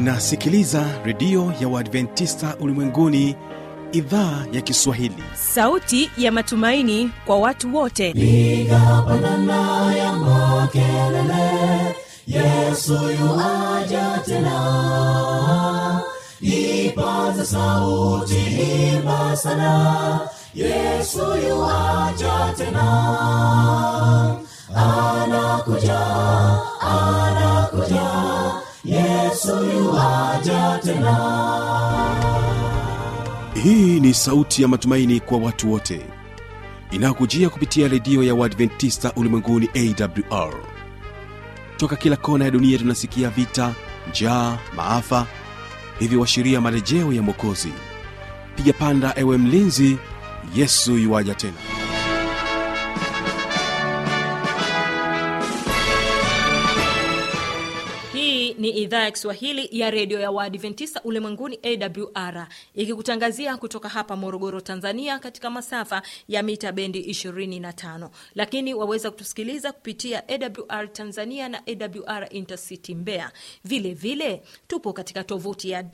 Unasikiliza redio ya Waadventista Ulimwenguni, idhaa ya Kiswahili. Sauti ya matumaini kwa watu wote. Piga pandana ya makelele, Yesu yuaja tena. Ipaza sauti, imba sana, Yesu yuaja tena. Anakuja, anakuja, Yesu yuaja tena. Hii ni sauti ya matumaini kwa watu wote, inakujia kupitia redio ya Waadventista Ulimwenguni AWR. Toka kila kona ya dunia tunasikia vita, njaa, maafa, hivyo washiria marejeo ya Mwokozi. Piga panda ewe mlinzi, Yesu yuaja tena. Ni idhaa ya Kiswahili ya redio ya Waadventista Ulimwenguni AWR, ikikutangazia kutoka hapa Morogoro, Tanzania, katika masafa ya mita bendi 25. Lakini waweza kutusikiliza kupitia AWR Tanzania na AWR Intercity Mbeya. Vile vile tupo katika tovuti ya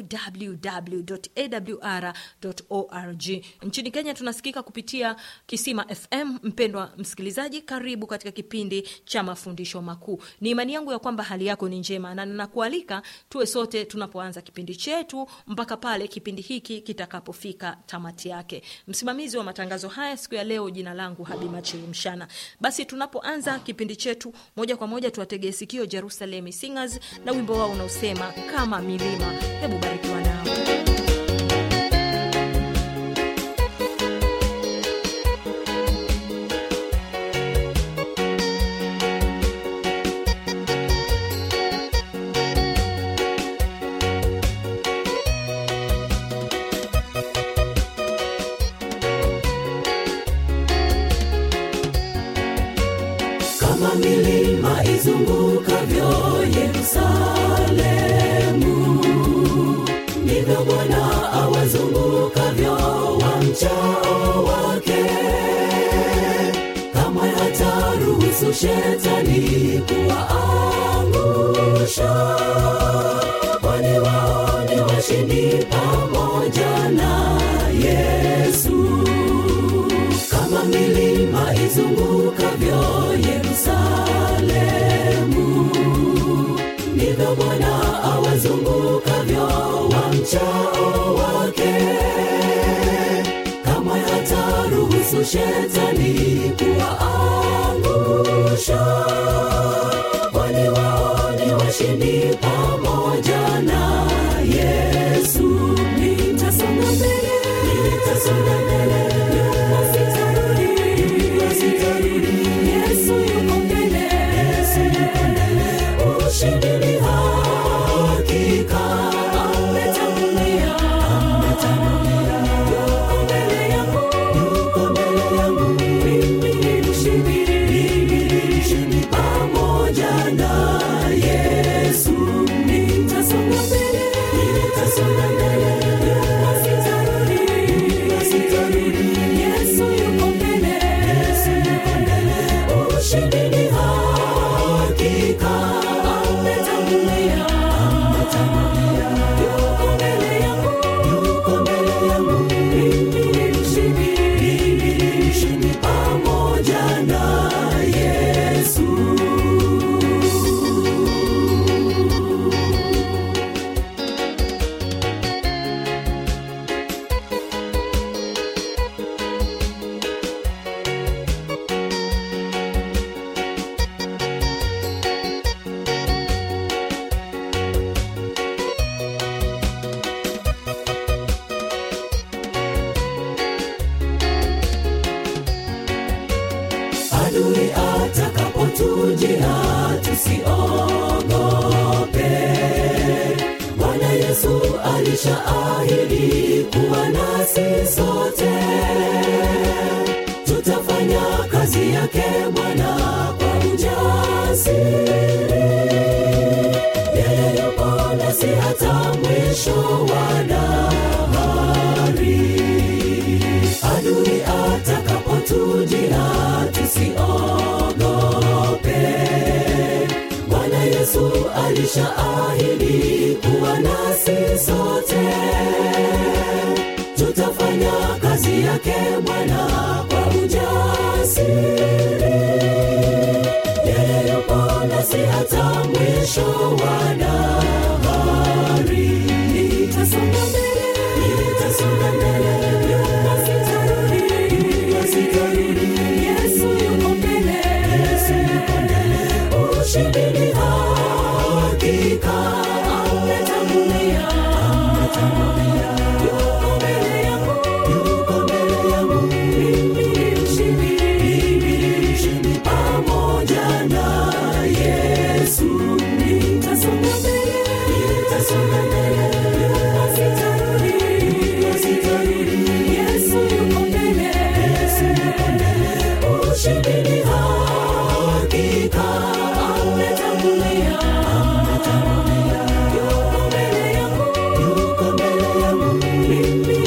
www.awr.org. Nchini Kenya tunasikika kupitia Kisima FM. Mpendwa msikilizaji, karibu katika kipindi cha mafundisho makuu. Ni imani yangu ya kwamba hali yako ni njema, na ninakualika tuwe sote tunapoanza kipindi chetu mpaka pale kipindi hiki kitakapofika tamati yake. Msimamizi wa matangazo haya siku ya leo, jina langu Habima Chirimshana. Basi tunapoanza kipindi chetu, moja kwa moja tuwategee sikio Jerusalem Singers na wimbo wao unaosema kama milima. Hebu barikiwa nao. Kama milima izungukavyo Yerusalemu, ndivyo Bwana awazungukavyo wamchao wake. Kamwe hataruhusu shetani kuwaangusha, kwani wao ni washindi pamoja na Yesu. Kama milima izungukavyo Yerusalemu, ndivyo Bwana awazungukavyo wamchao wake. Kamwe hataruhusu shetani kuwaangusha, kwani wao ni washindi pamoja na Yesu. Nitasonga mbele, nitasonga mbele, Yesu yuko mbele, Yesu yuko mbele. Ushindi ni hakika, ametangulia, ametangulia. Yuko mbele yangu, yuko mbele yangu. Mimi ni mshindi, mimi ni mshindi pamoja na Yesu. Nitasonga mbele, nitasonga mbele, sitarudi, sitarudi. Yesu yuko mbele, Yesu yuko mbele. Ushindi ni hakika, ametangulia, ametangulia. Yuko mbele yangu, yuko mbele yangu. Mimi ni mshindi, mimi ni mshindi pamoja na Yesu. Adui atakapotujia tusiogope. Bwana Yesu alishaahidi kuwa nasi sote. Tutafanya kazi yake Bwana kwa ujasiri. Yeye yupo nasi hata mwisho wa dahari. Adui atakapotujia tusiogope. Bwana Yesu alishaahidi kuwa nasi sote. Tutafanya kazi yake Bwana kwa ujasiri. Yeye yupo nasi hata mwisho wa dahari. Nitasonga mbele, nyuma sitarudi. Yesu yuko mbele, ushindi ni hakika. Ametangulia. Yuko mbele yangu, mimi ni mshindi pamoja na Yesu. Nitasonga mbele, nyuma sitarudi. Yesu yuko mbele, ushindi ni hakika. Ametangulia. Yuko mbele yangu, mimi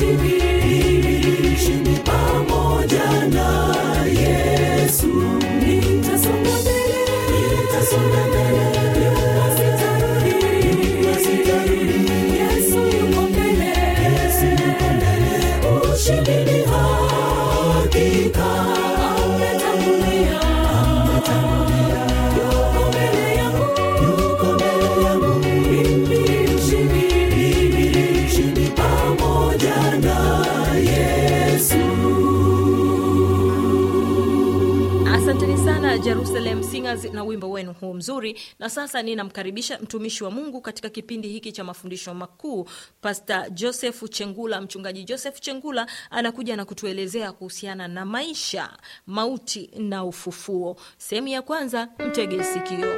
mshindi pamoja na Yesu. Nitasonga mbele, nyuma sitarudi. Yesu yuko mbele, ushindi ni hakika. Ametangulia. Yuko mbele yangu, mimi mshindi pamoja na Yesu. Asanteni sana Jerusalem Singers na wimbo wenu huu mzuri. Na sasa ninamkaribisha mtumishi wa Mungu katika kipindi hiki cha mafundisho makuu, Pastor Joseph Chengula. Mchungaji Joseph Chengula anakuja na kutuelezea kuhusiana na maisha, mauti na ufufuo. Sehemu ya kwanza, mtege sikio.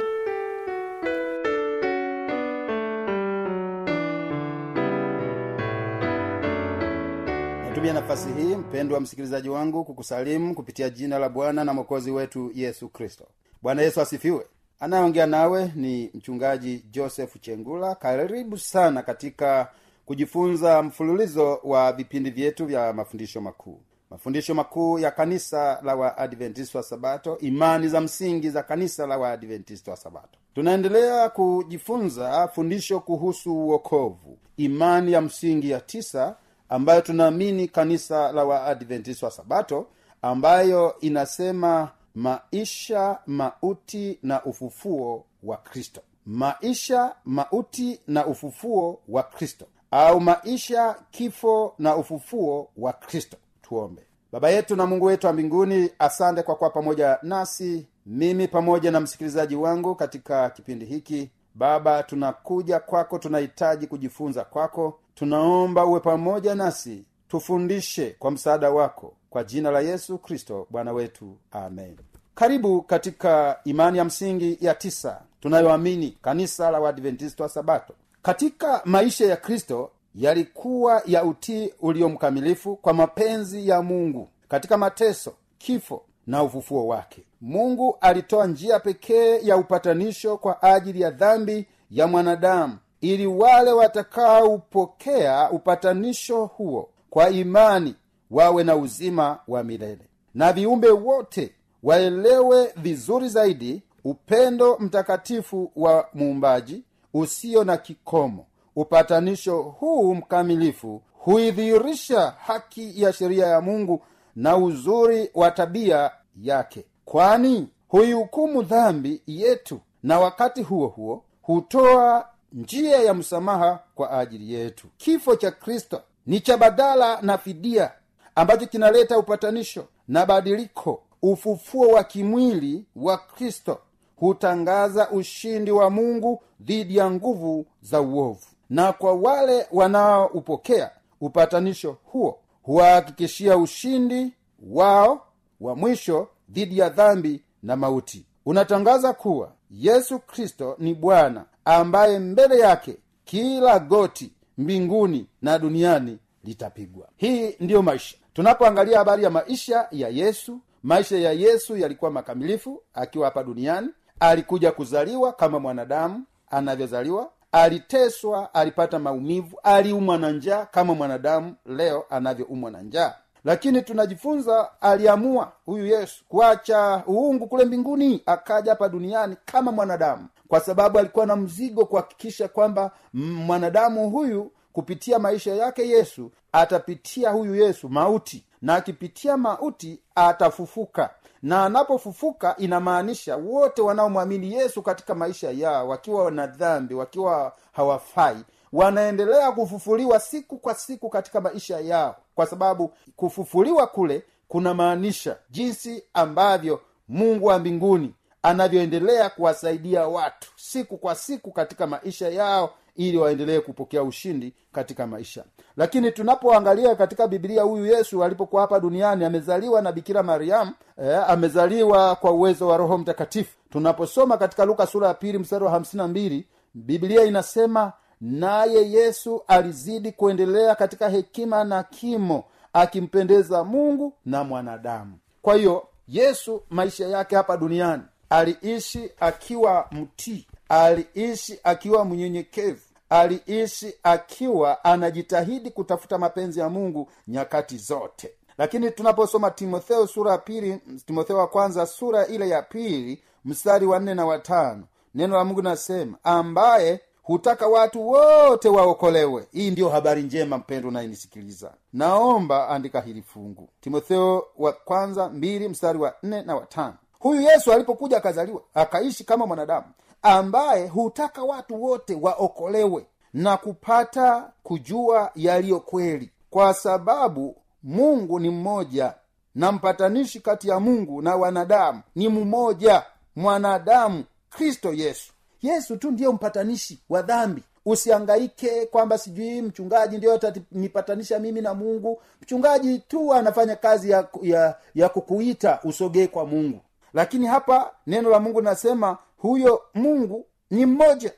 Natumia nafasi hii, mpendwa msikilizaji wangu, kukusalimu kupitia jina la Bwana na Mwokozi wetu Yesu Kristo. Bwana Yesu asifiwe. Anayeongea nawe ni mchungaji Joseph Chengula. Karibu sana katika kujifunza mfululizo wa vipindi vyetu vya mafundisho makuu. Mafundisho makuu ya kanisa la Waadventista wa Sabato, imani za msingi za kanisa la Waadventista wa Sabato. Tunaendelea kujifunza fundisho kuhusu wokovu, imani ya msingi ya 9 ambayo tunaamini kanisa la Waadventista wa Sabato, ambayo inasema maisha, mauti na ufufuo wa Kristo. Maisha, mauti na ufufuo wa Kristo, au maisha, kifo na ufufuo wa Kristo. Tuombe. Baba yetu na Mungu wetu wa mbinguni, asante kwa kuwa pamoja nasi, mimi pamoja na msikilizaji wangu katika kipindi hiki. Baba, tunakuja kwako, tunahitaji kujifunza kwako. Tunaomba uwe pamoja nasi, tufundishe kwa msaada wako, kwa jina la Yesu Kristo Bwana wetu, amen. Karibu katika imani ya msingi ya 9 tunayoamini kanisa la Waadventista wa Sabato. Katika maisha ya Kristo yalikuwa ya utii uliomkamilifu kwa mapenzi ya Mungu. Katika mateso, kifo na ufufuo wake, Mungu alitoa njia pekee ya upatanisho kwa ajili ya dhambi ya mwanadamu, ili wale watakaoupokea upatanisho huo kwa imani wawe na uzima wa milele. Na viumbe wote waelewe vizuri zaidi upendo mtakatifu wa Muumbaji usio na kikomo. Upatanisho huu mkamilifu huidhihirisha haki ya sheria ya Mungu na uzuri wa tabia yake, kwani huihukumu dhambi yetu, na wakati huo huo hutoa njia ya msamaha kwa ajili yetu. Kifo cha Kristo ni cha badala na fidia ambacho kinaleta upatanisho na badiliko. Ufufuo wa kimwili wa Kristo hutangaza ushindi wa Mungu dhidi ya nguvu za uovu, na kwa wale wanaoupokea upatanisho huo huwahakikishia ushindi wao wa mwisho dhidi ya dhambi na mauti. Unatangaza kuwa Yesu Kristo ni Bwana, ambaye mbele yake kila goti mbinguni na duniani litapigwa. Hii ndiyo maisha. Tunapoangalia habari ya maisha ya Yesu, maisha ya Yesu yalikuwa makamilifu akiwa hapa duniani. Alikuja kuzaliwa kama mwanadamu anavyozaliwa, aliteswa, alipata maumivu, aliumwa na njaa kama mwanadamu leo anavyoumwa na njaa. Lakini tunajifunza aliamua huyu Yesu kuacha uungu kule mbinguni, akaja hapa duniani kama mwanadamu kwa sababu alikuwa na mzigo kuhakikisha kwamba mwanadamu huyu kupitia maisha yake Yesu atapitia huyu Yesu mauti, na akipitia mauti atafufuka. Na anapofufuka inamaanisha wote wanaomwamini Yesu katika maisha yao, wakiwa na dhambi, wakiwa hawafai, wanaendelea kufufuliwa siku kwa siku katika maisha yao, kwa sababu kufufuliwa kule kuna maanisha jinsi ambavyo Mungu wa mbinguni anavyoendelea kuwasaidia watu siku kwa siku katika maisha yao, ili waendelee kupokea ushindi katika maisha. Lakini tunapoangalia katika Biblia, huyu Yesu alipokuwa hapa duniani amezaliwa na Bikira Mariam, amezaliwa kwa uwezo wa Roho Mtakatifu. Tunaposoma katika Luka sura ya 2 mstari wa 52, Biblia inasema naye Yesu alizidi kuendelea katika hekima na kimo, akimpendeza Mungu na mwanadamu. Kwa hiyo Yesu maisha yake hapa duniani aliishi akiwa mtii, aliishi akiwa mnyenyekevu, aliishi akiwa anajitahidi kutafuta mapenzi ya Mungu nyakati zote. Lakini tunaposoma Timotheo sura ya 2, Timotheo wa kwanza sura ile ya 2 mstari wa 4 na wa 5, neno la Mungu nasema, ambaye hutaka watu wote waokolewe. Hii ndiyo habari njema, mpendwa unayenisikiliza. Naomba andika hili fungu, Timotheo wa kwanza 2 mstari wa 4 na wa 5. Huyu Yesu alipokuja akazaliwa, akaishi kama mwanadamu ambaye hutaka watu wote waokolewe na kupata kujua yaliyo kweli, kwa sababu Mungu ni mmoja na mpatanishi kati ya Mungu na wanadamu ni mmoja, mwanadamu Kristo Yesu. Yesu tu ndiye mpatanishi wa dhambi. Usihangaike kwamba sijui mchungaji ndio atanipatanisha mimi na Mungu. Mchungaji tu anafanya kazi ya kukuita usogee kwa Mungu. Lakini hapa neno la Mungu nasema huyo Mungu ni mmoja.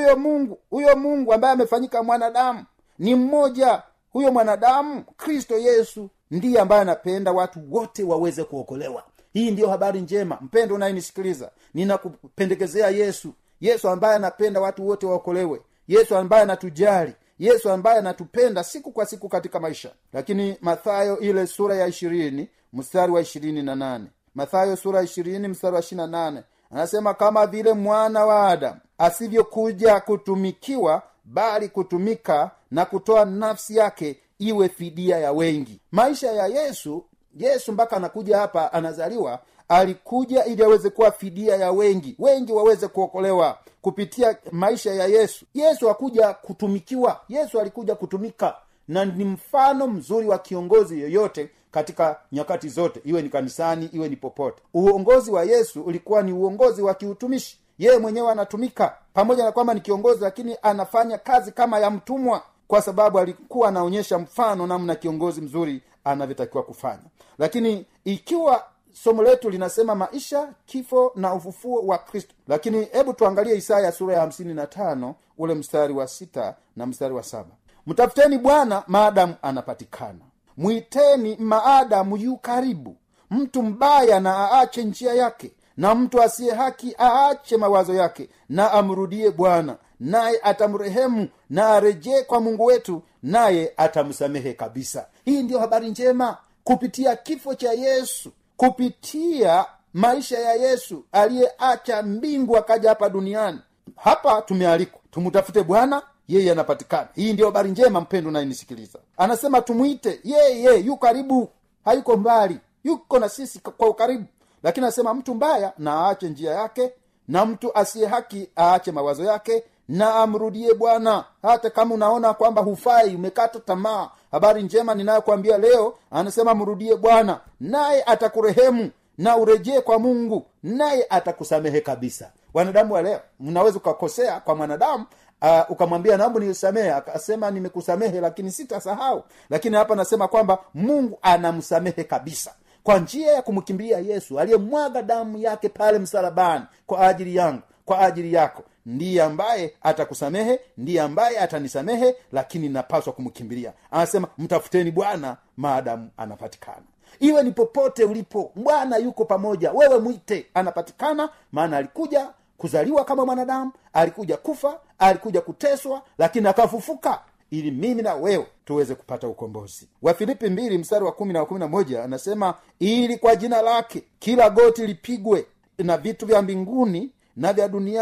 Huyo Mungu ambaye amefanyika mwanadamu ni mmoja. Huyo mwanadamu Kristo Yesu ndiye ambaye anapenda watu wote waweze kuokolewa. Hii ndiyo habari njema, mpendo unayenisikiliza. Ninakupendekezea Yesu ambaye anapenda watu wote waokolewe, Yesu ambaye anatujali, Yesu ambaye anatupenda siku kwa siku katika maisha. Lakini Mathayo ile sura ya 20 mstari wa 28, Mathayo sura 20 mstari wa 28 anasema, kama vile mwana wa Adamu asivyokuja kutumikiwa, bali kutumika na kutoa nafsi yake iwe fidia ya wengi. Maisha ya Yesu mpaka anakuja hapa anazaliwa, alikuja ili aweze kuwa fidia ya wengi waweze kuokolewa kupitia maisha ya Yesu. Yesu hakuja kutumikiwa, Yesu alikuja kutumika, na ni mfano mzuri wa kiongozi yoyote katika nyakati zote, iwe ni kanisani, iwe ni popote. Uongozi wa Yesu ulikuwa ni uongozi wa kiutumishi. Yeye mwenyewe anatumika, pamoja na kwamba ni kiongozi, lakini anafanya kazi kama ya mtumwa, kwa sababu alikuwa anaonyesha mfano namna kiongozi mzuri anavyotakiwa kufanya. Lakini ikiwa somo letu linasema maisha, kifo na ufufuo wa Kristo, lakini hebu tuangalie Isaya sura ya 55 ule mstari wa 6 na mstari wa 7. Mtafuteni Bwana maadamu anapatikana, mwiteni maadamu yu karibu. Mtu mbaya na aache njia yake, na mtu asiye haki aache mawazo yake, na amrudie Bwana, naye atamrehemu, na arejee kwa Mungu wetu, naye atamsamehe kabisa. Hii ndiyo habari njema. Kupitia kifo cha Yesu, kupitia maisha ya Yesu aliyeacha mbingu akaja hapa duniani, hapa tumealikwa tumtafute Bwana, yeye anapatikana. Hii ndiyo habari njema, mpendo unayenisikiliza. Anasema tumuite yeye, yu karibu, hayuko mbali, yuko na sisi kwa ukaribu. Lakini anasema mtu mbaya na aache njia yake, na mtu asiye haki aache mawazo yake, na amrudie Bwana. Hata kama unaona kwamba hufai, umekata tamaa, habari njema ninayokuambia leo, anasema mrudie Bwana, naye atakurehemu, na urejee kwa Mungu, naye atakusamehe kabisa. Wanadamu wa leo, mnaweza ukakosea kwa mwanadamu, ukamwambia naomba nisamehe, akasema nimekusamehe lakini sitasahau. Lakini hapa nasema kwamba Mungu anamsamehe kabisa kwa njia ya kumkimbilia Yesu aliyemwaga damu yake pale msalabani kwa ajili yangu, kwa ajili yako. Ndiye ambaye atakusamehe, ndiye ambaye atanisamehe, lakini napaswa kumkimbilia. Anasema mtafuteni Bwana maadamu anapatikana. Iwe ni popote ulipo, Bwana yuko pamoja, wewe mwite, anapatikana. Maana alikuja kuzaliwa kama mwanadamu, alikuja kufa, alikuja kuteswa, lakini akafufuka ili mimi na wewe tuweze kupata ukombozi. Wafilipi 2 mstari wa 10 na 11 anasema, ili kwa jina lake kila goti lipigwe, na vitu vya mbinguni na vya duniani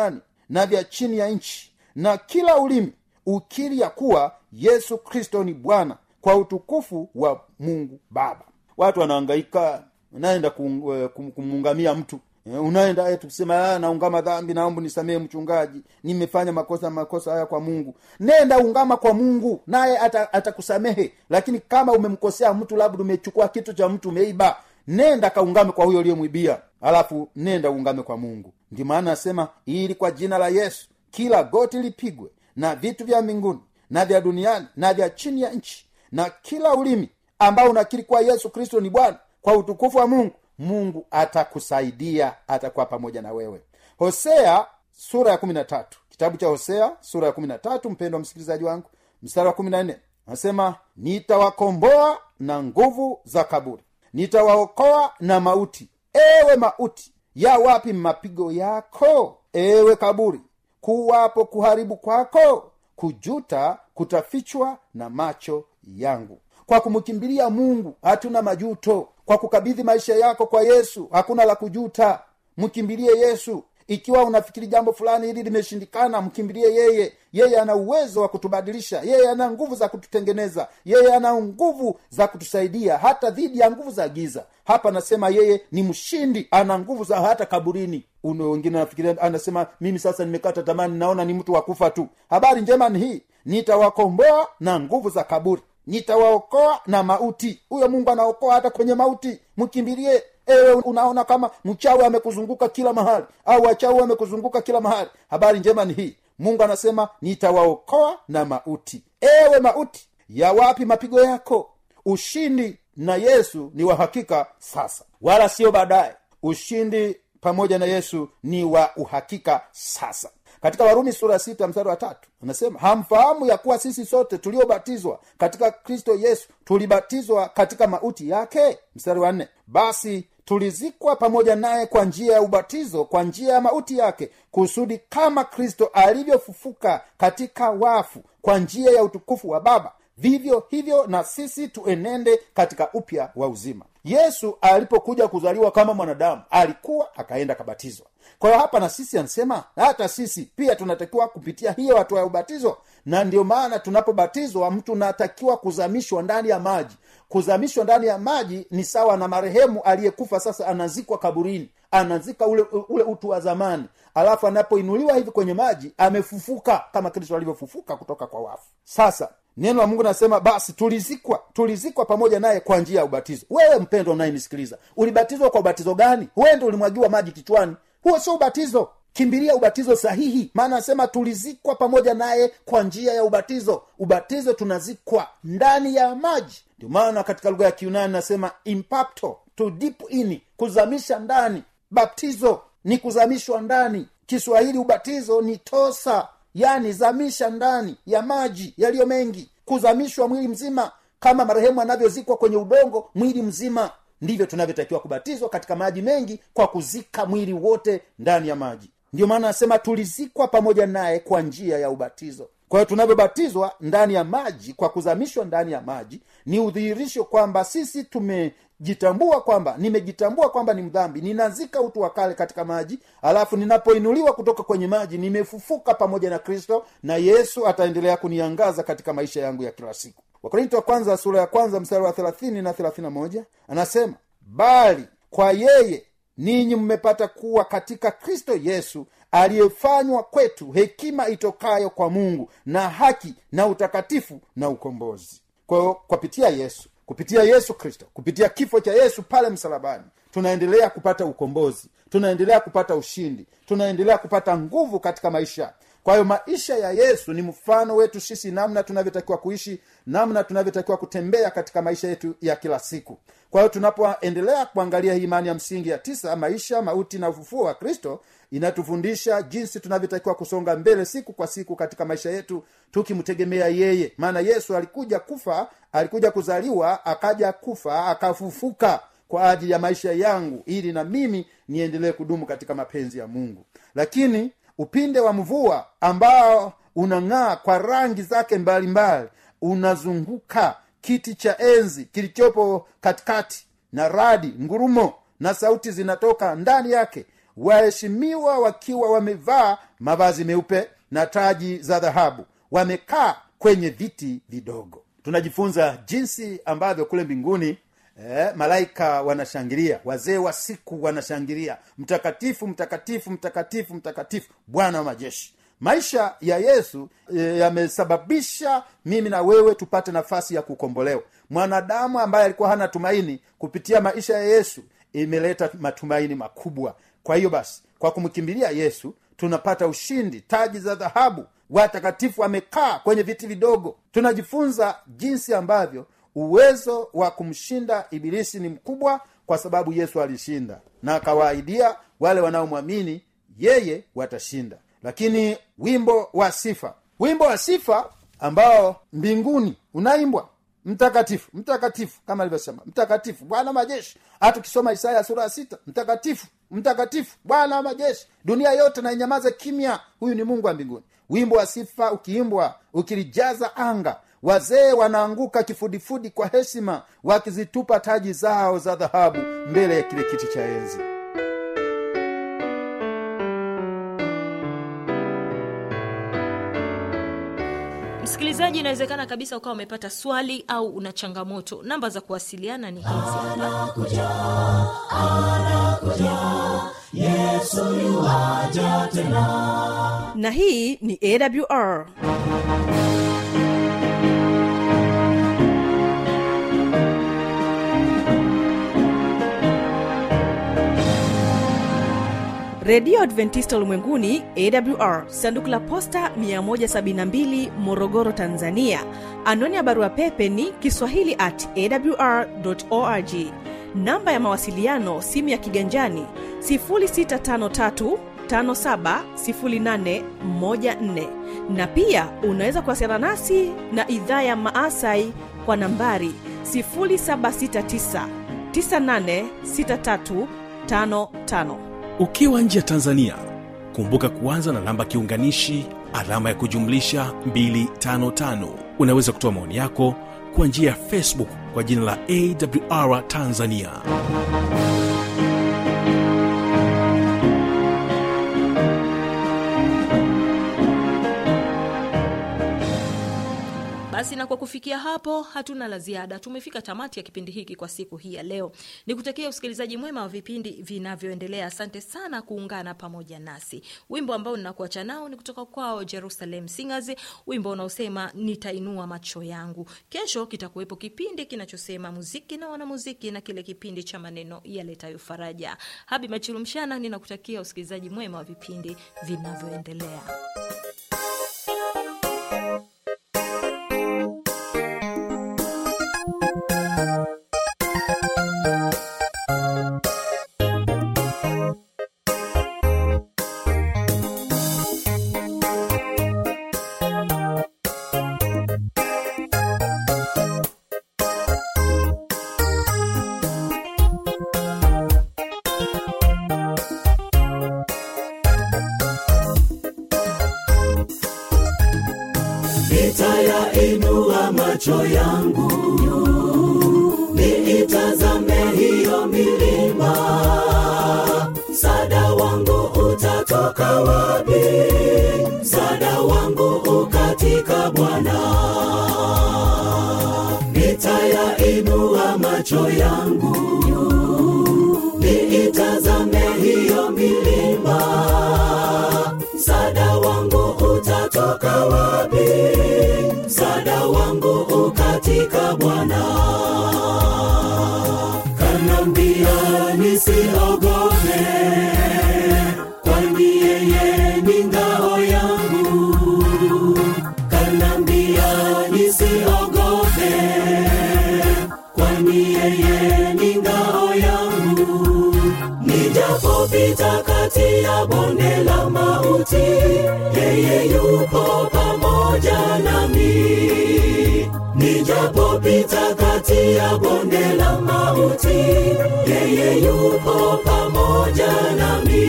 na vya chini ya nchi, na kila ulimi ukiri ya kuwa Yesu Kristo ni Bwana, kwa utukufu wa Mungu Baba. Watu wanahangaika, unaenda kumuungamia mtu, unaenda kusema naungama dhambi, naomba nisamehe mchungaji, nimefanya makosa haya kwa Mungu. Nenda ungama kwa Mungu, naye atakusamehe. Lakini kama umemkosea mtu, labda umechukua kitu cha mtu, umeiba, nenda kaungame kwa huyo aliyemwibia, alafu nenda ungame kwa Mungu. Ndio maana nasema, ili kwa jina la Yesu kila goti lipigwe, na vitu vya mbinguni na vya duniani na vya chini ya nchi, na kila ulimi ambao unakiri kwa Yesu Kristo ni Bwana, kwa utukufu wa Mungu. Mungu atakusaidia, atakuwa pamoja na wewe. Hosea sura ya 13, kitabu cha Hosea sura ya 13, mpendwa msikilizaji wangu, mstari wa 14 anasema, nitawakomboa na nguvu za kaburi, nitawaokoa na mauti. Ewe mauti, ya wapi mapigo yako? Ewe kaburi, kuwapo kuharibu kwako? Kujuta kutafichwa na macho yangu. Kwa kumkimbilia Mungu hatuna majuto. Kwa kukabidhi maisha yako kwa Yesu hakuna la kujuta. Mkimbilie Yesu. Ikiwa unafikiri jambo fulani hili limeshindikana, mkimbilie yeye. Yeye ana uwezo wa kutubadilisha, yeye ana nguvu za kututengeneza, yeye ana nguvu za kutusaidia hata dhidi ya nguvu za giza. Hapa nasema yeye ni mshindi, ana nguvu za hata kaburini. Wengine nafikiria anasema, mimi sasa nimekata tamani, naona ni mtu wa kufa tu. Habari njema ni hii, nitawakomboa na nguvu za kaburi, nitawaokoa na mauti. Huyo Mungu anaokoa hata kwenye mauti. Mkimbilie. Ewe unaona kama mchawi amekuzunguka kila mahali, au wachawi wamekuzunguka kila mahali, habari njema ni hii, Mungu anasema nitawaokoa na mauti. Ewe mauti, ya wapi mapigo yako? Ushindi na Yesu ni wa hakika sasa, wala sio baadaye. Ushindi pamoja na Yesu ni wa uhakika sasa. Katika Warumi sura 6 mstari wa 3 anasema, hamfahamu ya kuwa sisi sote tuliobatizwa katika Kristo Yesu tulibatizwa katika mauti yake? Mstari wa 4, basi tulizikwa pamoja naye kwa njia ya ubatizo, kwa njia ya mauti yake, kusudi kama Kristo alivyofufuka katika wafu kwa njia ya utukufu wa Baba, vivyo hivyo na sisi tuenende katika upya wa uzima. Yesu alipokuja kuzaliwa kama mwanadamu, alikuwa akaenda kabatizwa. Kwa hiyo hapa na sisi anasema hata sisi pia tunatakiwa kupitia hiyo hatua ya ubatizo. Na ndio maana tunapobatizwa, mtu natakiwa kuzamishwa ndani ya maji. Kuzamishwa ndani ya maji ni sawa na marehemu aliyekufa, sasa anazikwa kaburini, anazika ule utu wa zamani, alafu anapoinuliwa hivi kwenye maji amefufuka kama Kristo alivyofufuka kutoka kwa wafu. Sasa neno la Mungu nasema, basi tulizikwa pamoja naye kwa njia ya ubatizo. Wewe mpendwa unayenisikiliza, ulibatizwa kwa ubatizo gani? Wewe ndio ulimwagiwa maji kichwani? Huo sio ubatizo. Kimbilia ubatizo sahihi, maana nasema tulizikwa pamoja naye kwa njia ya ubatizo. Ubatizo tunazikwa ndani ya maji. Ndio maana katika lugha ya Kiyunani nasema impapto, to dip in, kuzamisha ndani. Baptizo ni kuzamishwa ndani. Kiswahili ubatizo ni tosa, yani zamisha ndani ya maji yaliyo mengi. Kuzamishwa mwili mzima, kama marehemu anavyozikwa kwenye udongo mwili mzima, ndivyo tunavyotakiwa kubatizwa katika maji mengi, kwa kuzika mwili wote ndani ya maji. Ndio maana nasema tulizikwa pamoja naye kwa njia ya ubatizo. Kwa hiyo tunavyobatizwa ndani ya maji, kwa kuzamishwa ndani ya maji, ni udhihirisho kwamba sisi nimejitambua kwamba ni mdhambi, ninazika utu wa kale katika maji, alafu ninapoinuliwa kutoka kwenye maji nimefufuka pamoja na Kristo, na Yesu ataendelea kuniangaza katika maisha yangu ya kila siku. Wakorintho wa kwanza sura ya kwanza mstari wa 30 na 31 anasema, bali kwa yeye ninyi mmepata kuwa katika Kristo Yesu, aliyefanywa kwetu hekima itokayo kwa Mungu, na haki na utakatifu na ukombozi. Kwa hiyo kupitia Yesu Kristo, kupitia kifo cha Yesu pale msalabani, tunaendelea kupata ukombozi, tunaendelea kupata ushindi, tunaendelea kupata nguvu katika maisha. Kwa hiyo maisha ya Yesu ni mfano wetu sisi, namna tunavyotakiwa kuishi, namna tunavyotakiwa kutembea katika maisha yetu ya kila siku. Kwa hiyo tunapoendelea kuangalia hii imani ya msingi ya 9, maisha, mauti na ufufuo wa Kristo, inatufundisha jinsi tunavyotakiwa kusonga mbele siku kwa siku katika maisha yetu, tukimtegemea yeye. Maana Yesu alikuja kuzaliwa, akaja kufa, akafufuka kwa ajili ya maisha yangu, ili na mimi niendelee kudumu katika mapenzi ya Mungu. Lakini upinde wa mvua ambao unang'aa kwa rangi zake mbalimbali unazunguka kiti cha enzi kilichopo katikati, na radi, ngurumo na sauti zinatoka ndani yake. waheshimiwa wakiwa wamevaa mavazi meupe na taji za dhahabu, wamekaa kwenye viti vidogo. Tunajifunza jinsi ambavyo kule mbinguni malaika wanashangilia, wazee wa siku wanashangilia, mtakatifu mtakatifu mtakatifu mtakatifu Bwana wa majeshi. Maisha ya Yesu yamesababisha mimi na wewe tupate nafasi ya kukombolewa. Mwanadamu ambaye alikuwa hana tumaini, kupitia maisha ya Yesu imeleta matumaini makubwa. Kwa hiyo basi, kwa kumkimbilia Yesu tunapata ushindi, taji za dhahabu, watakatifu wamekaa kwenye viti vidogo. Tunajifunza jinsi ambavyo uwezo wa kumshinda ibilisi ni mkubwa, kwa sababu Yesu alishinda na akawaahidia wale wanaomwamini yeye watashinda. Lakini wimbo wa sifa ambao mbinguni unaimbwa, mtakatifu mtakatifu, kama alivyosema mtakatifu Bwana majeshi. Hata ukisoma Isaya sura ya 6, mtakatifu mtakatifu Bwana majeshi, dunia yote na inyamaze kimya, huyu ni Mungu wa mbinguni. Wimbo wa sifa ukiimbwa, ukilijaza anga, wazee wanaanguka kifudifudi kwa heshima, wakizitupa taji zao za dhahabu mbele ya kile kiti cha enzi. Msikilizaji, inawezekana kabisa ukawa umepata swali au una changamoto. Namba za kuwasiliana ni hizi hapa. Anakuja, Yesu yuaja tena. Na hii ni AWR. Radio Adventista Ulimwenguni AWR, sanduku la posta 172, Morogoro, Tanzania. Anwani ya barua pepe ni kiswahili@awr.org. Namba ya mawasiliano simu ya kiganjani 0653570814. Na pia unaweza kuwasiliana nasi na idhaa ya Maasai kwa nambari 0769986355. Ukiwa nje ya Tanzania, kumbuka kuanza na namba kiunganishi alama ya kujumlisha 255. Unaweza kutoa maoni yako kwa njia ya Facebook kwa jina la AWR Tanzania. Basi na kwa kufikia hapo hatuna la ziada. Tumefika tamati ya kipindi hiki kwa siku hii ya leo. Nikutakia usikilizaji mwema wa vipindi vinavyoendelea. Asante sana kuungana pamoja nasi. Wimbo ambao ninakuacha nao ni kutoka kwao Jerusalem Singers, wimbo unaosema nitainua macho yangu. Kesho kitakuwepo kipindi kinachosema muziki na wanamuziki, na kile kipindi cha maneno yaletayo faraja. Habi Machilumshana, ninakutakia usikilizaji mwema wa vipindi vinavyoendelea. Nitayainua macho yangu niitazame hiyo milima, msaada wangu utatoka wapi? Msaada wangu ukatika Bwana. Nitayainua macho yangu niitazame hiyo milima, msaada wangu utatoka wapi? Msaada wangu ukatika Bwana. Kanambia nisiogope, kwani yeye ni ngao yangu. Kanambia nisiogope, kwani yeye ni ngao yangu. Nijapopita kati ya bonde la mauti, yeye yupo pamoja nami. Nijapopita kati ya bonde la mauti, yeye yupo pamoja nami.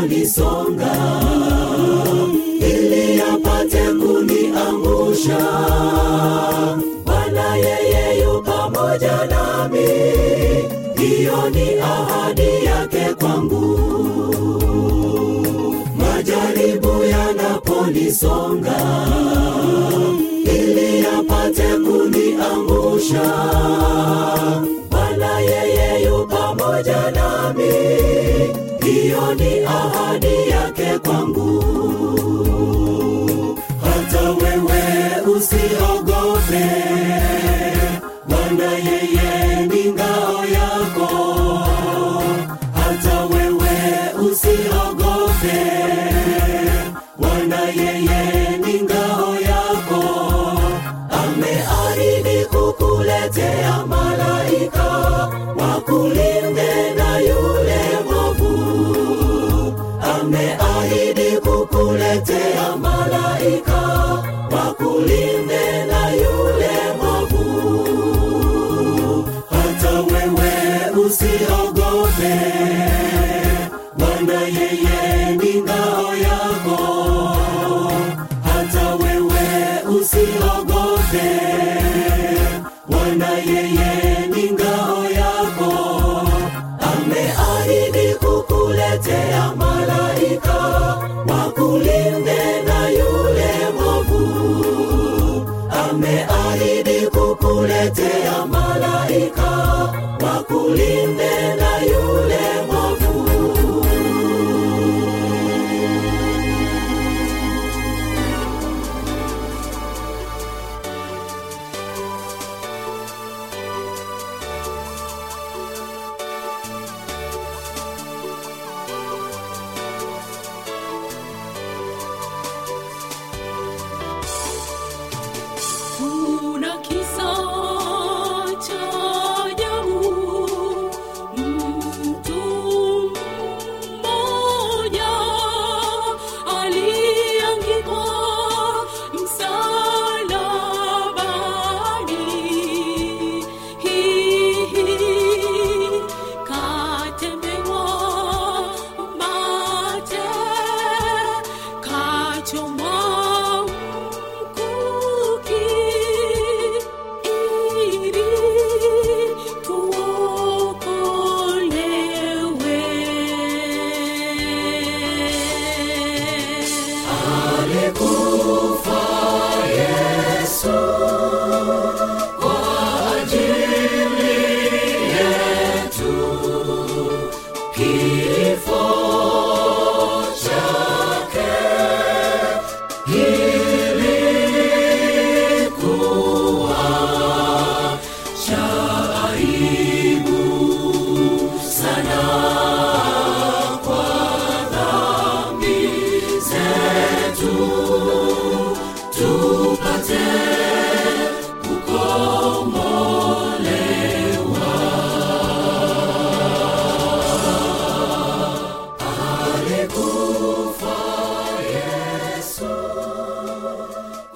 yanaponisonga, ili yapate kuniangusha. Bwana yeye yu pamoja nami, hiyo ni ahadi yake kwangu. Majaribu yanaponisonga, ili yapate kuniangusha. Bwana yeye yu pamoja nami, hiyo ni ahadi yake kwangu. Hata wewe usiogope, Bwana yeye ni ngao yako. Hata wewe usiogope, Bwana yeye ni ngao yako. Ameahidi kukuletea malaika wakulinde na yule mwovu. Ameahidi kukuletea malaika wakulinde na yule mwovu. Hata wewe usiogope, Bwana yeye ni ngao yako. Hata wewe usiogope, Bwana yeye ni ngao yako. Ameahidi kukuletea malaika wakulinde na yule mwovu. Ameahidi kukuletea